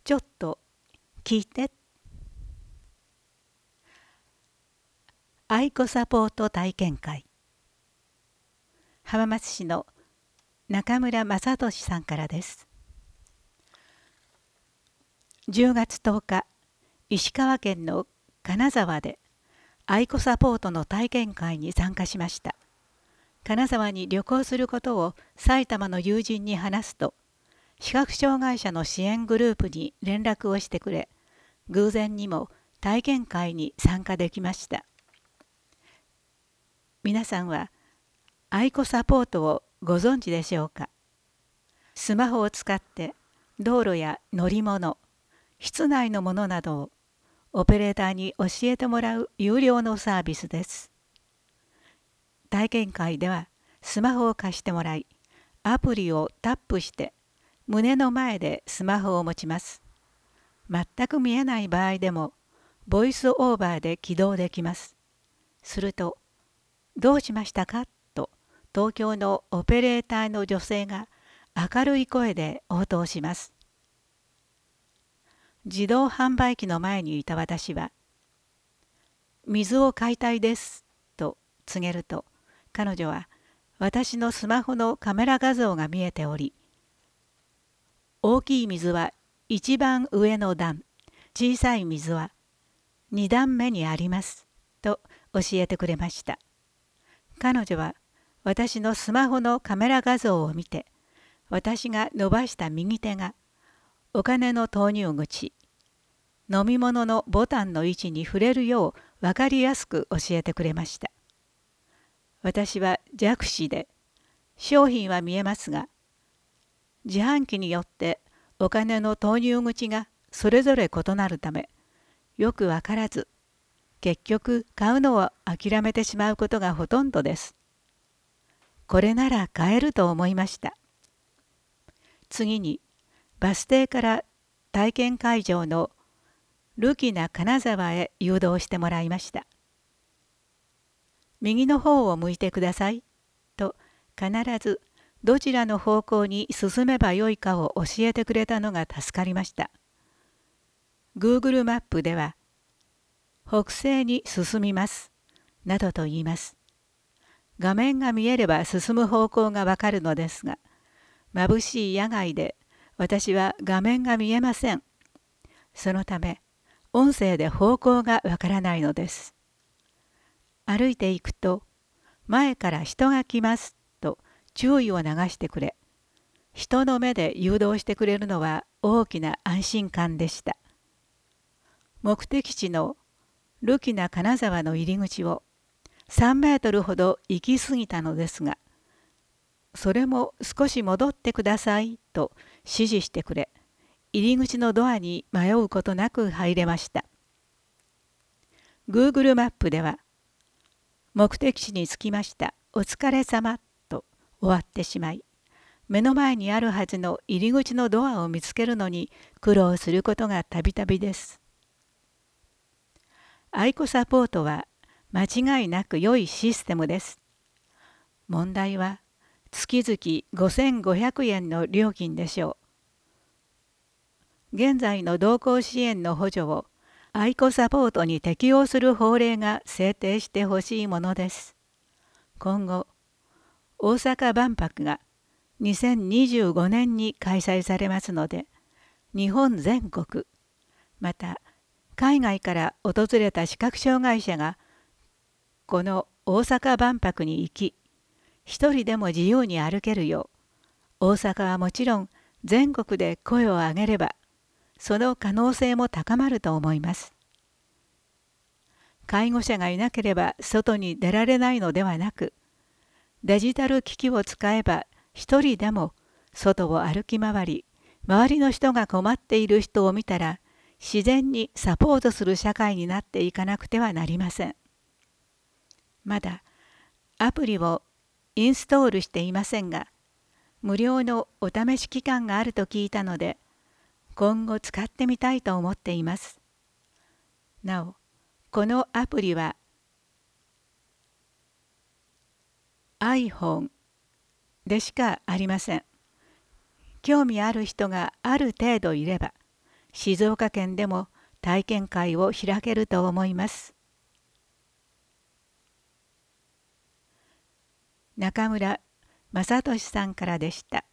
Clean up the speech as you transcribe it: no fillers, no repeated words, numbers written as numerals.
ちょっと聞いて。愛子サポート体験会。浜松市の中村正俊さんからです。10月10日、石川県の金沢で愛子サポートの体験会に参加しました。金沢に旅行することを埼玉の友人に話すと、視覚障害者の支援グループに連絡をしてくれ、偶然にも体験会に参加できました。皆さんは愛子サポートをご存知でしょうか。スマホを使って道路や乗り物、室内のものなどをオペレーターに教えてもらう有料のサービスです。体験会ではスマホを貸してもらい、アプリをタップして胸の前でスマホを持ちます。全く見えない場合でもボイスオーバーで起動できます。すると、どうしましたかと東京のオペレーターの女性が明るい声で応答します。自動販売機の前にいた私は、水を買いたいですと告げると、彼女は私のスマホのカメラ画像が見えており、大きい水は一番上の段、小さい水は二段目にありますと教えてくれました。彼女は私のスマホのカメラ画像を見て、私が伸ばした右手がお金の投入口、飲み物のボタンの位置に触れるよう分かりやすく教えてくれました。私は弱視で、商品は見えますが、自販機によってお金の投入口がそれぞれ異なるため、よく分からず、結局買うのを諦めてしまうことがほとんどです。これなら買えると思いました。次に、バス停から体験会場のルキナ金沢へ誘導してもらいました。右の方を向いてくださいと必ずどちらの方向に進めばよいかを教えてくれたのが助かりました。Google マップでは北西に進みますなどと言います。画面が見えれば進む方向がわかるのですが、眩しい野外で私は画面が見えません。そのため音声で方向がわからないのです。歩いていくと、前から人が来ますと注意を流してくれ、人の目で誘導してくれるのは大きな安心感でした。目的地のルキナ金沢の入り口を3メートルほど行き過ぎたのですが、それも少し戻ってくださいと指示してくれ、入り口のドアに迷うことなく入れました。Google マップでは、目的地に着きました。お疲れ様と終わってしまい、目の前にあるはずの入り口のドアを見つけるのに苦労することがたびたびです。愛子サポートは間違いなく良いシステムです。問題は月々5500円の料金でしょう。現在の同行支援の補助を愛子サポートに適用する法令が制定してほしいものです。今後、大阪万博が2025年に開催されますので、日本全国、また海外から訪れた視覚障害者がこの大阪万博に行き、一人でも自由に歩けるよう、大阪はもちろん全国で声を上げれば、その可能性も高まると思います。介護者がいなければ外に出られないのではなく、デジタル機器を使えば一人でも外を歩き回り、周りの人が困っている人を見たら、自然にサポートする社会になっていかなくてはなりません。まだアプリをインストールしていませんが、無料のお試し期間があると聞いたので、今後使ってみたいと思っています。なお、このアプリは iPhone でしかありません。興味ある人がある程度いれば、 静岡県でも体験会を開けると思います。中村正俊さんからでした。